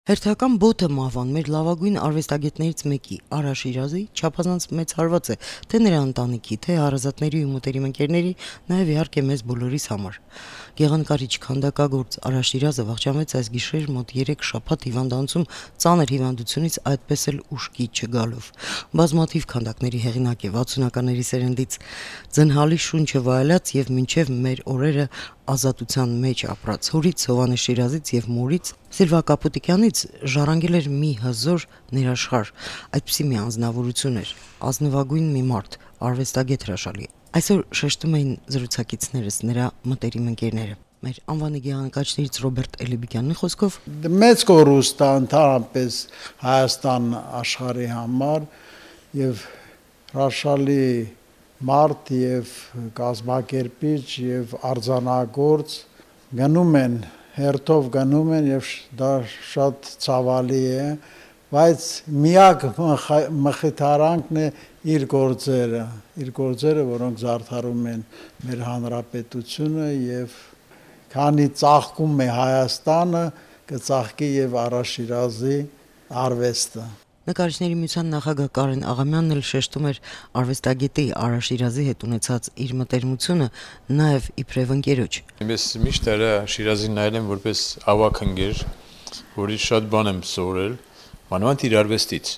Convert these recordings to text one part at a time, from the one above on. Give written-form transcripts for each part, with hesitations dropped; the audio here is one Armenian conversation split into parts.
Հերթական բոթը մահվան մեր լավագույն արվեստագետներից մեկի Արա Շիրազի չափազանց մեծ հարված է թե նրա ընտանիքի, թե հարազատների ու մտերիմ ընկերների, նաև իհարկե մեզ բոլորիս համար։ Գեղանկարիչ քանդակագործ Արա Շիրազը վախճանվեց այս գիշեր մոտ 3 շաբաթ հիվանդանոցում ծանր հիվանդությունից, այդպես էլ ուշքի չգալով։ Բազմաթիվ քանդակների հեղինակ է 60-ականների սերնդից, ձնհալի շունչը վայելած եւ մինչեւ մեր օրերը ազատության մեջ ապրած հորից Հովհաննես Շիրազից եւ մորից Սիլվա Կապուտիկյանից ժառանգել էր մի հզոր ներաշխար, այդպիսի մի անձնավորություն էր, ազնվագույն մի մարդ, արվեստագետ հրաշալի։ Այսօր շեշտում էին զրուցակիցներս նրա մտերիմ ընկերները։ Մեր անվանի գեղանկարիչներից Ռոբերտ Էլիբիկյանի խոսքով մեծ կորուստ է ընդհանրապես Հայաստան աշխարհի համար եւ հրաշալի մարդ եւ կազմակերպիչ եւ արձանագործ գնում են հերթով գնում են եւ դա շատ ցավալի է, բայց միակ մխիթարանքն է իր գործերը, որոնք զարդարում են մեր հանրապետությունը եւ քանի ծաղկում է Հայաստանը, կծաղկի եւ Արա Շիրազի արվեստը։ Նկարիչների միության նախագահ Կարեն Աղամյանն էլ շեշտում էր արվեստագետի Արա Շիրազի հետ ունեցած իր մտերմությունը նաև իբրև ընկերոջ։ Ես միշտ Արա Շիրազին նայել եմ որպես ավագ ընկեր, որից շատ բան եմ սովորել, մանավանդ իր արվեստից։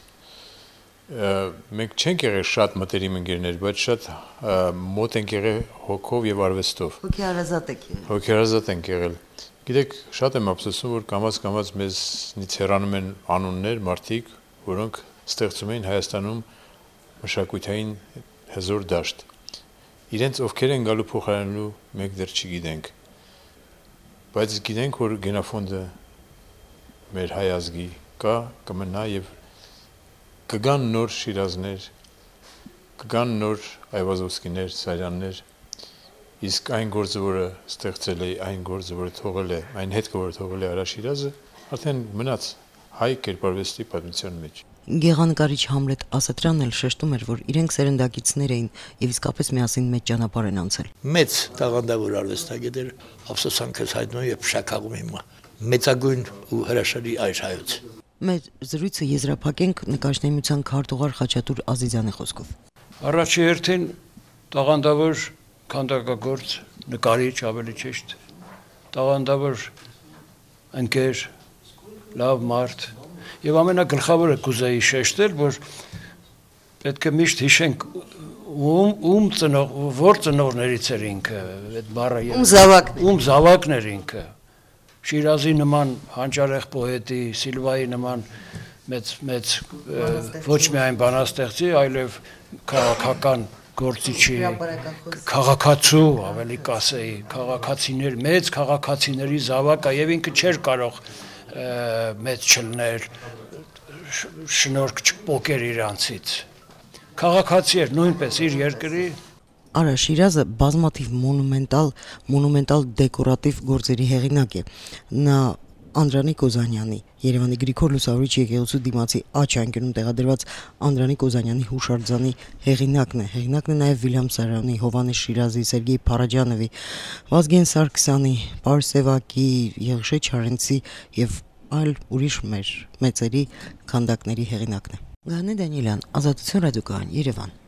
Մենք չենք եղել շատ մտերիմ ընկերներ, բայց շատ մոտ ենք եղել հոգով եւ արվեստով։ Հոգեհարազատ ենք եղել։ Գիտեք, շատ եմ ափսոսում, որ կամաց մեզնից հեռանում են անուններ, մարդիկ, որոնք ստեղծում էին Հայաստանում մշակութային հզոր դաշտ։ Իրենց ովքեր են գալու փոխարինելու մենք դեռ չգիտենք։ Բայց գիտենք, որ գենոֆոնդը մեր հայ ազգի կա, կմնա եւ կգան նոր Շիրազներ, կգան նոր Այվազովսկիներ, Սարյաններ, իսկ այն գործը, որը ստեղծել է, այն գործը, որը թողել է, այն հետքը, որը թողել է Արա Շիրազը, արդեն մնաց հայ կերպարվեստի պատմության մեջ։ Գեղանկարիչ Համլետ Ասատրյանն էլ շեշտում էր, որ իրենք սերնդակիցներ էին եւ իսկապես միասին մեծ ճանապարհ են անցել։ Մեծ տաղանդավոր արվեստագետեր ափսոսանքս հայտնում եւ շաքաղում հիմա։ Մեծագույն ու հրաշալի այր հայոց։ Մեր զրույցը եզրափակենք նկարիչների միության քարտուղար Խաչատուր Ազիզյանի խոսքով։ Առաջի հերթին տաղանդավոր քանդակագործ, նկարիչ ավելի ճիշտ, տաղանդավոր ընկեր, լավ մարդ եւ ամենագլխավորը կուզեի շեշտել, որ պետք է միշտ հիշենք որ ծնողներից էր ինքը, այդ բառը զավակն էր ինքը։ Շիրազի նման հանճարեղ պոետի, Սիլվայի նման մեծ ոչ միայն բանաստեղծի, այլև քաղաքական գործիչի, քաղաքացու, ավելի կասեի, քաղաքացիներ, մեծ քաղաքացիների զավակը եւ ինքը չէր կարող մեծ չլներ, շնորհք չպոկեր իրանցից։ Քաղաքացի էր նույնպես իր երկրի։ Արա Շիրազը բազմաթիվ մոնումենտալ դեկորատիվ գործերի հեղինակ է։ Նա Անդրանիկ Օզանյանի, Երևանի Գրիգոր Լուսավորիչ եկեղեցու դիմացի աջ անկյունում տեղադրված Անդրանիկ Օզանյանի հուշարձանի հեղինակն է նաև Վիլյամ Սարյանի, Հովհաննես Շիրազի, Սերգեյ Փարաջանովի, Վազգեն Սարգսյանի, Պարս Սևակի, Եղիշե Չարենցի եւ այլ ուրիշ մեր մեծերի քանդակների հեղինակն է։ Գաներ Դանիելյան, Ազատություն ռադիոկայան, Երևան։